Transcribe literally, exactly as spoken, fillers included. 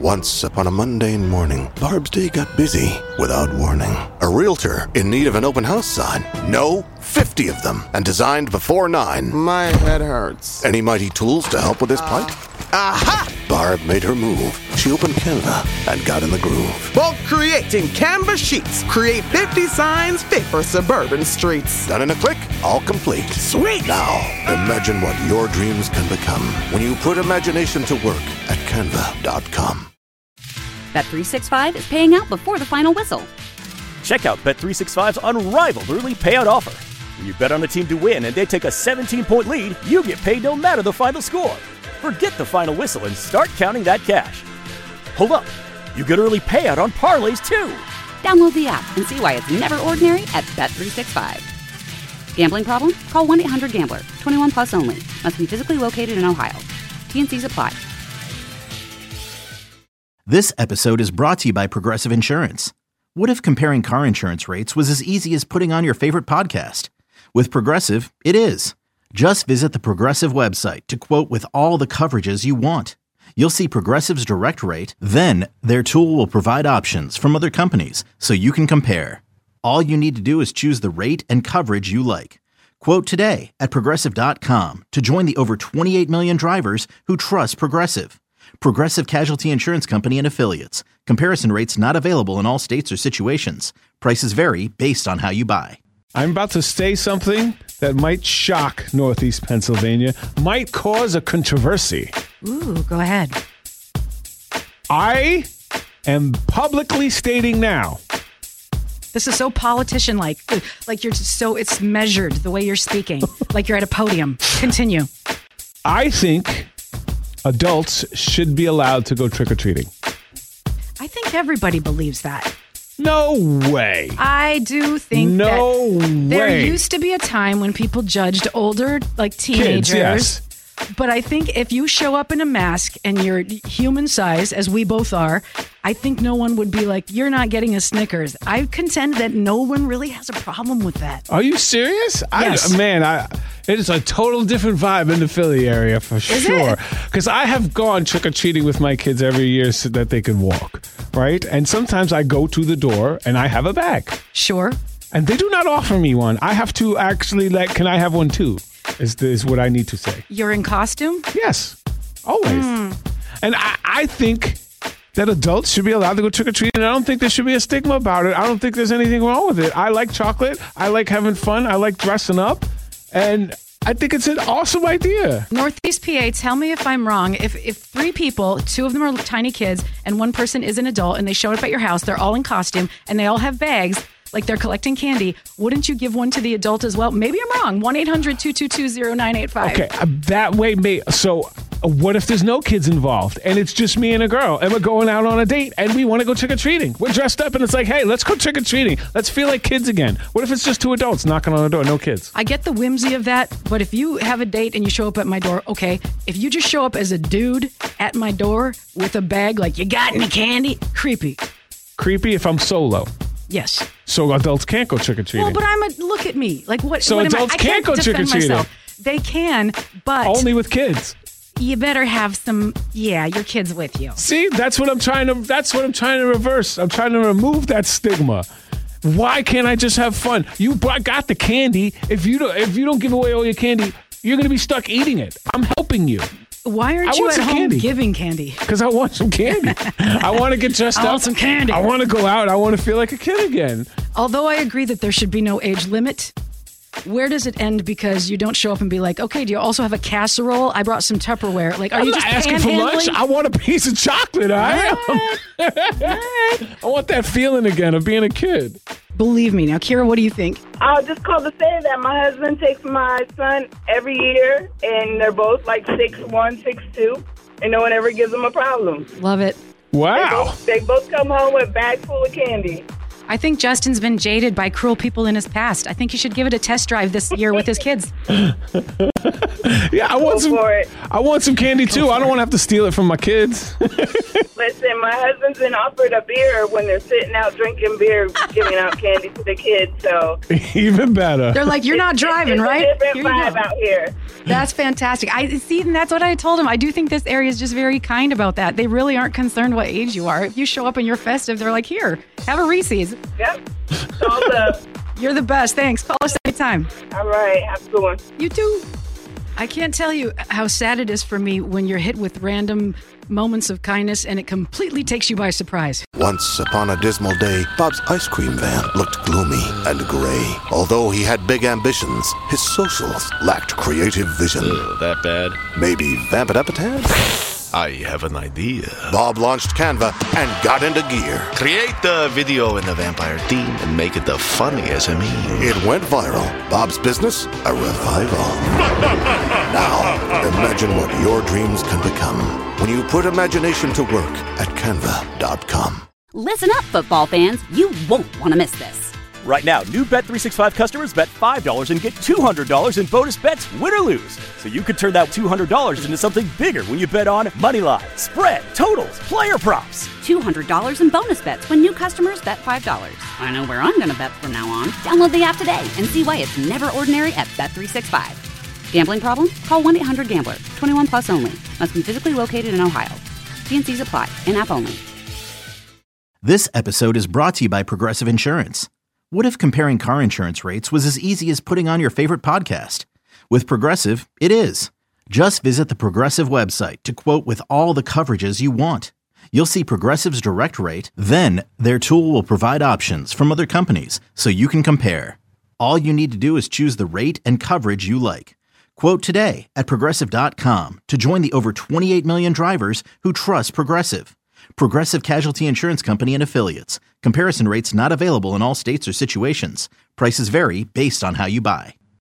Once upon a mundane morning, Barb's day got busy without warning. A realtor in need of an open house sign. No, fifty of them, and designed before nine. My head hurts. Any mighty tools to help with this plight? Aha! Barb made her move. She opened Canva and got in the groove. Bulk creating Canva sheets. Create fifty signs fit for suburban streets. Done in a click, all complete. Sweet! Now, imagine what your dreams can become when you put imagination to work at canva dot com. Bet three sixty-five is paying out before the final whistle. Check out Bet three sixty-five's unrivaled early payout offer. When you bet on a team to win and they take a seventeen-point lead, you get paid no matter the final score. Forget the final whistle and start counting that cash. Hold up. You get early payout on parlays, too. Download the app and see why it's never ordinary at Bet three sixty-five. Gambling problem? Call one eight hundred gambler. twenty-one plus only. Must be physically located in Ohio. T and C's apply. This episode is brought to you by Progressive Insurance. What if comparing car insurance rates was as easy as putting on your favorite podcast? With Progressive, it is. Just visit the Progressive website to quote with all the coverages you want. You'll see Progressive's direct rate, then their tool will provide options from other companies so you can compare. All you need to do is choose the rate and coverage you like. Quote today at Progressive dot com to join the over twenty-eight million drivers who trust Progressive. Progressive Casualty Insurance Company and Affiliates. Comparison rates not available in all states or situations. Prices vary based on how you buy. I'm about to say something that might shock Northeast Pennsylvania, might cause a controversy. Ooh, go ahead. I am publicly stating now. This is so politician-like. Like you're just so, it's measured the way you're speaking. Like you're at a podium. Continue. I think adults should be allowed to go trick-or-treating. I think everybody believes that. No way. I do think no that way. There used to be a time when people judged older, like teenagers. Kids, yes. But I think if you show up in a mask and you're human size, as we both are, I think no one would be like, you're not getting a Snickers. I contend that no one really has a problem with that. Are you serious? Yes. I, man, I, it is a total different vibe in the Philly area for is sure. Because I have gone trick-or-treating with my kids every year so that they could walk, right? And sometimes I go to the door and I have a bag. Sure. And they do not offer me one. I have to actually let, can I have one too? Is, is what I need to say. You're in costume? Yes, always. Mm. And I, I think that adults should be allowed to go trick-or-treating. I don't think there should be a stigma about it. I don't think there's anything wrong with it. I like chocolate. I like having fun. I like dressing up. And I think it's an awesome idea. Northeast P A, tell me if I'm wrong. If if three people, two of them are tiny kids, and one person is an adult, and they showed up at your house, they're all in costume, and they all have bags, like they're collecting candy, wouldn't you give one to the adult as well? Maybe I'm wrong. one eight hundred two two two zero nine eight five. Okay, uh, that way, may, so uh, what if there's no kids involved and it's just me and a girl and we're going out on a date and we want to go trick-or-treating? We're dressed up and it's like, hey, let's go trick-or-treating. Let's feel like kids again. What if it's just two adults knocking on the door, no kids? I get the whimsy of that, but if you have a date and you show up at my door, okay. If you just show up as a dude at my door with a bag like, you got any candy? Creepy. Creepy if I'm solo. Yes. So adults can't go trick-or-treating. Well, but I'm a, look at me. Like what? So what adults am I? I can't, can't go defend trick-or-treating. myself. They can, but only with kids. You better have some, yeah, your kids with you. See, that's what I'm trying to, that's what I'm trying to reverse. I'm trying to remove that stigma. Why can't I just have fun? You got the candy. If you don't, if you don't give away all your candy, you're going to be stuck eating it. I'm helping you. Why aren't I you want at some home candy. giving candy? Because I want some candy. I want to get dressed I up. want some candy. I want to go out. I want to feel like a kid again. Although I agree that there should be no age limit, where does it end because you don't show up and be like, okay, do you also have a casserole? I brought some Tupperware. Like, are I'm you not just asking for lunch. panhandling? I want a piece of chocolate. I am. All right. I want that feeling again of being a kid. Believe me. Now, Kira, what do you think? I'll just call to say that my husband takes my son every year, and they're both like six one, six two, and no one ever gives them a problem. Love it. Wow. They both, they both come home with a bag full of candy. I think Justin's been jaded by cruel people in his past. I think he should give it a test drive this year with his kids. Yeah, I want Go some. for it. I want some candy too. I don't want to have to steal it from my kids. Listen, my husband's been offered a beer when they're sitting out drinking beer, giving out candy to the kids. So even better. They're like, you're not driving, it's right? a different Here you vibe go. out here. That's fantastic. I see, and that's what I told him. I do think this area is just very kind about that. They really aren't concerned what age you are. If you show up and you're festive, they're like, here, have a Reese's. Yep. All the. You're the best. Thanks. Call us anytime. All right. Have a good one. You too. I can't tell you how sad it is for me when you're hit with random moments of kindness and it completely takes you by surprise. Once upon a dismal day, Bob's ice cream van looked gloomy and gray. Although he had big ambitions, his socials lacked creative vision. Uh, that bad? Maybe vamp it up a tad? I have an idea. Bob launched Canva and got into gear. Create the video in the vampire theme and make it the funniest of me. It went viral. Bob's business, a revival. Now, imagine what your dreams can become when you put imagination to work at canva dot com. Listen up, football fans. You won't want to miss this. Right now, new Bet three sixty-five customers bet five dollars and get two hundred dollars in bonus bets, win or lose. So you could turn that two hundred dollars into something bigger when you bet on money line, spread, totals, player props. two hundred dollars in bonus bets when new customers bet five dollars. I know where I'm going to bet from now on. Download the app today and see why it's never ordinary at Bet three sixty-five. Gambling problem? Call one eight hundred gambler. twenty-one plus only. Must be physically located in Ohio. T N Cs apply. In-app only. This episode is brought to you by Progressive Insurance. What if comparing car insurance rates was as easy as putting on your favorite podcast? With Progressive, it is. Just visit the Progressive website to quote with all the coverages you want. You'll see Progressive's direct rate, then their tool will provide options from other companies so you can compare. All you need to do is choose the rate and coverage you like. Quote today at Progressive dot com to join the over twenty-eight million drivers who trust Progressive. Progressive Casualty Insurance Company and Affiliates. Comparison rates not available in all states or situations. Prices vary based on how you buy.